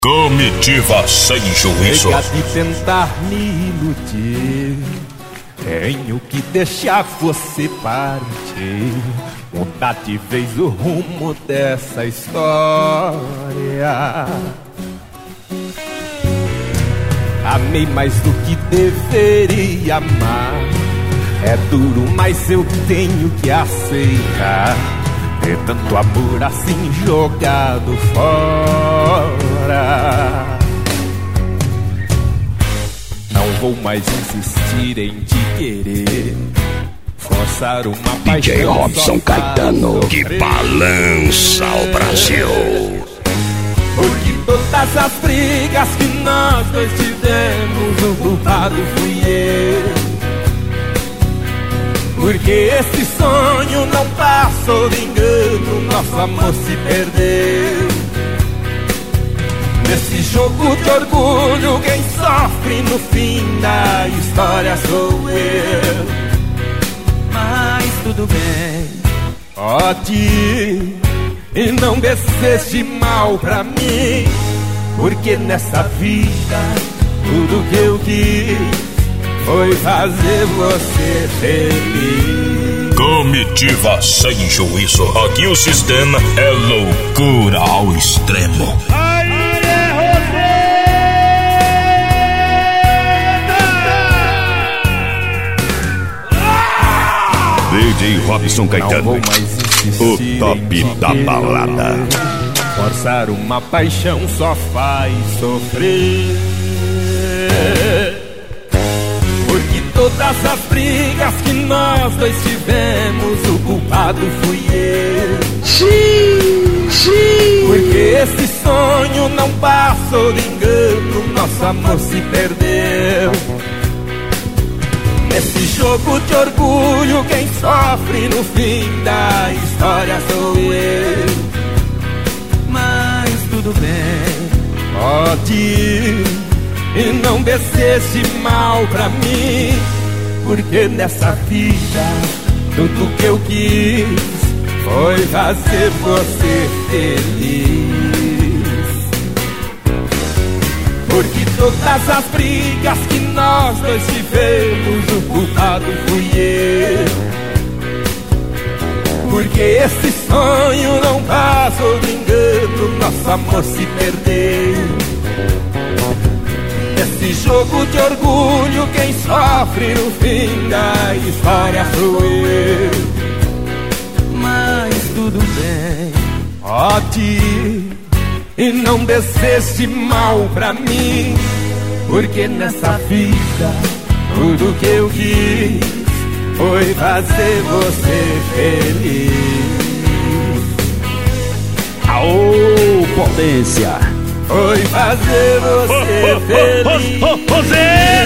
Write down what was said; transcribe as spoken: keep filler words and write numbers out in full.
Comitiva sem juízo. Chega de tentar me iludir, tenho que deixar você partir. Mudar de vez o rumo dessa história. Amei mais do que deveria amar. É duro, mas eu tenho que aceitar. É tanto amor assim jogado fora. Não vou mais insistir em te querer, forçar uma paixão. D J Robson Caetano, que balança o Brasil. Porque todas as brigas que nós dois tivemos, o culpado fui eu. Porque esse sonho não passou de engano, nosso amor se perdeu. Nesse jogo de orgulho, quem sofre no fim da história sou eu. Mas tudo bem, pode ir, e não deseje mal pra mim. Porque nessa vida, tudo que eu quis foi fazer você feliz. Comitiva sem juízo. Aqui o sistema é loucura ao extremo. D J Robson Caetano, o top da balada. Forçar uma paixão só faz sofrer. Porque todas as brigas que nós dois tivemos, o culpado fui eu. Sim, sim. Porque esse sonho não passou de engano, nosso amor se perdeu. Nesse jogo de orgulho, quem sofre no fim da história sou eu. Mas tudo bem, pode ir, e não deseje mal pra mim. Porque nessa vida, tudo que eu quis foi fazer você feliz. Porque todas as brigas que nós dois tivemos, o culpado fui eu. Porque esse sonho não passou de engano, nosso amor se perdeu. Nesse jogo de orgulho, quem sofre no fim da história sou eu. Mas tudo bem, pode ir, e não deseje mal pra mim. Porque nessa vida, tudo que eu quis foi fazer você feliz. Aô, potência! Foi fazer você feliz.